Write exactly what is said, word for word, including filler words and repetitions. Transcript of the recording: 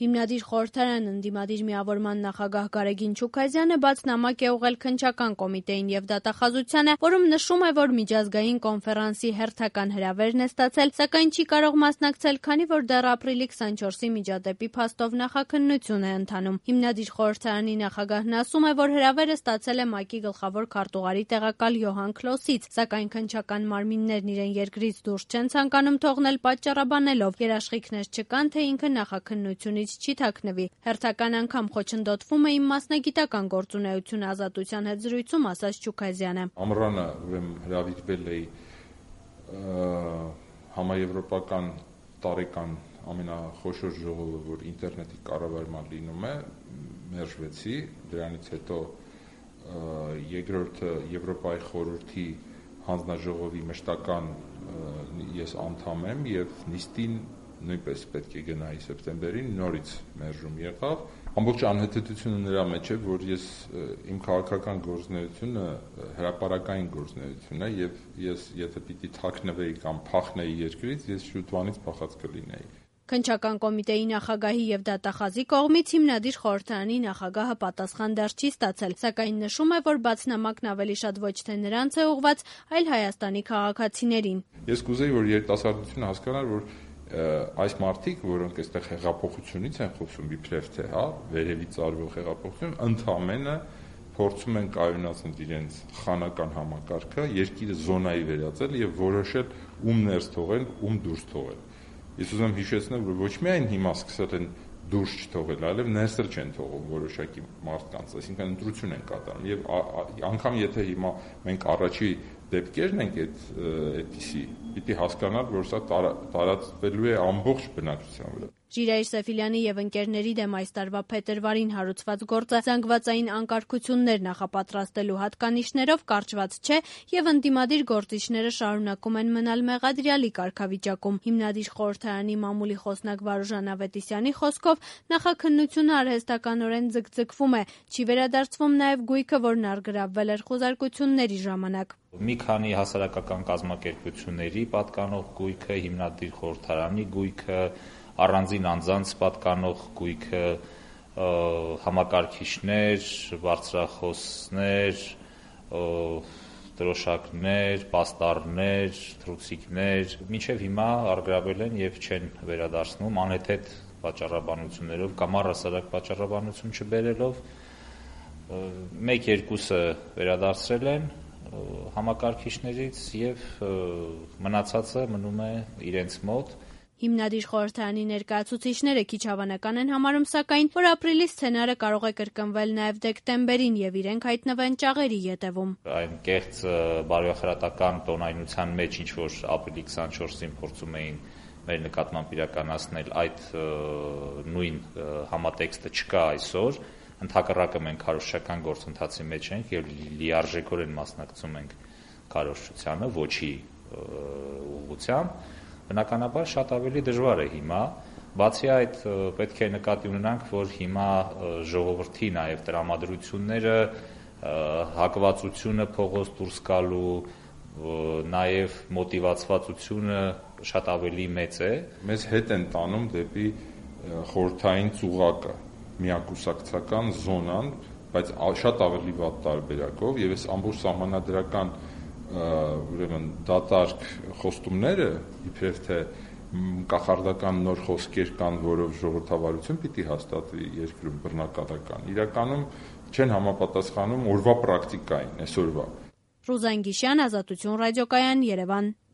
Հիմնադիր խորհրդարան ընդդիմադիր միավորման նախագահ Գարեգին Չուքազյանը բաց նամակ է ուղղել քննչական կոմիտեին եւ դատախազությանը, որում նշում է, որ միջազգային կոնֆերանսի հերթական հրավերն է ստացել, սակայն չի կարող մասնակցել, քանի որ դեռ ապրիլի քսանչորսի միջադեպի փաստով նախաքննություն է ընթանում։ Հիմնադիր խորհրդարանի նախագահն ասում է, որ հրավերը ստացել է ՄԱԿ-ի գլխավոր քարտուղարի տեղակալ Յոհան Քլոսից, սակայն քննչական մարմիններն իրեն երկրից դուրս չեն ցանկանում թողնել, պատճառաբանելով, երաշխիքներ չկան, թե ինքը նախաքննությունից չի թաքնվի։ Հերթական անգամ խոչընդոտվում է իմ մասնագիտական գործունեությունը ազատության հետ զրույցում, ասաց Չուքազյանը։ Ամռանը ուրեմն հրավիրվել էի համաեվրոպական տարեկան ամենախոշոր ժողովը, որ ինտերնետի կառավարման լինում է, մերժվեցի, դրանից հետո երկրորդը Եվրոպայի խորհրդի հանձնաժողովի մշտական ես անդամ եմ եւ նիստին նույնպես պետք է գնայի սեպտեմբերին, նորից մերժում եղավ։ Ամբողջ անհեթեթությունը նրա մեջ է, որ ես իմ քաղաքական գործունեությունը հրապարակային գործունեություն է եւ ես եթե պիտի թաքնվեի կամ փախնեի երկրից, ես շուտվանից փախած կլինեի։ Քննչական կոմիտեի նախագահի եւ դատախազի կողմից հիմնադիր խորհրդարանի նախագահը պատասխան դեռ չի ստացել, սակայն նշում է, որ բաց նամակն ավելի շատ ոչ թե նրանց է ուղված, այլ Հայաստանի քաղաքացիներին։ Ես կուզեի, որ երիտասարդությունը հասկանար, որ այս մարդիկ, որոնք այստեղ հեղափոխությունից են խոսում, իբրև թե, հա, վերևից արվող հեղափոխություն, ընդամենը փորձում են կայունացնել իրենց խանական համակարգը, երկիրը զոնայի վերածել եւ որոշել ում ներս թողել, ում դուրս թողել։ Ես ուզում եմ հիշեցնել, որ ոչ միայն հիմա սկսել են դուրս չթողել, այլև ներս էլ չեն թողում որոշակի մարդկանց, այսինքն ընտրություն են կատարում եւ անգամ եթե հիմա մենք առաջի դեպքերն ենք այդ այդպիսի, պիտի հասկանալ, որ սա տարածվելու է ամբողջ բնակչության վրա։ Ժիրայր Սեֆիլյանի եւ ընկերների դեմ այս տարվա փետրվարին հարուցված գործը զանգվածային անկարգություններ նախապատրաստելու հատկանիշներով կարճված չէ եւ ընդդիմադիր գործիչները շարունակում են մնալ մեղադրյալի կարգավիճակում։ Հիմնադիր խորհրդարանի մամուլի խոսնակ Վարուժան Ավետիսյանի խոսքով նախաքննությունը արհեստականորեն ձգձգվում է, չի վերադարձվում նաեւ գույքը, որն առգրավվել էր խոզարկությունների ժամանակ։ Մի քանի հասարակական կազմակերպությունների պատկանող գույքը, հիմնադիր խորհրդարանի գույքը, առանձին անձանց պատկանող գույքը, համակարգիչներ, բարձրախոսներ, դրոշակներ, պաստառներ, թռուցիկներ, մինչև հիմա առգրավել են եւ չեն վերադարձնում անհեթեթ պատճառաբանություններով կամ առհասարակ պատճառաբանություն չբերելով, մեկ-երկուսը վերադարձրել են համակարգիչներից եւ մնացածը մնում է իրենց մոտ։ Հիմնադիր խորհրդարանի ներկայացուցիչները քիչ հավանական են համարում, սակայն, որ ապրիլի սցենարը կարող է կրկնվել նաև դեկտեմբերին եւ իրենք հայտնվեն ճաղերի ետևում։ Այն կեղծ բարոյախրատական տոնայնության մեջ, ինչ որ ապրիլի քսանչորսին փորձում էին մեր նկատմամբ իրականացնել, այդ նույն համատեքստը չկա այսօր, ընդհակառակը մենք քարոզչական գործընթացի մեջ ենք եւ լիարժեքորեն մասնակցում ենք քարոզչությանը, ոչի ուղղությամբ։ Բնականաբար շատ ավելի դժվար է հիմա, բացի այդ պետք է նկատի ունենանք, որ հիմա ժողովրդի նաև տրամադրությունները, հակվածությունը փողոց դուրս գալու, նաև մոտիվացվածությունը շատ ավելի մեծ է։ Մեզ հետ են տանում դեպի խորհրդային ծուղակը, միակուսակցական զոնան, բայց շատ ավելի վատ տարբերակով եւ այս ամբողջ սահմանադրական ուրեմն դատարկ խոստումները իբրև թե կախարդական նոր խոսքեր կան, որով ժողովրդավարություն պիտի հաստատվի երկրում բռնակալական, իրականում չեն համապատասխանում օրվա պրակտիկային, այսօրվա։ Ռուզան Գիշյան, Ազատություն ռադիոկայան, Երևան։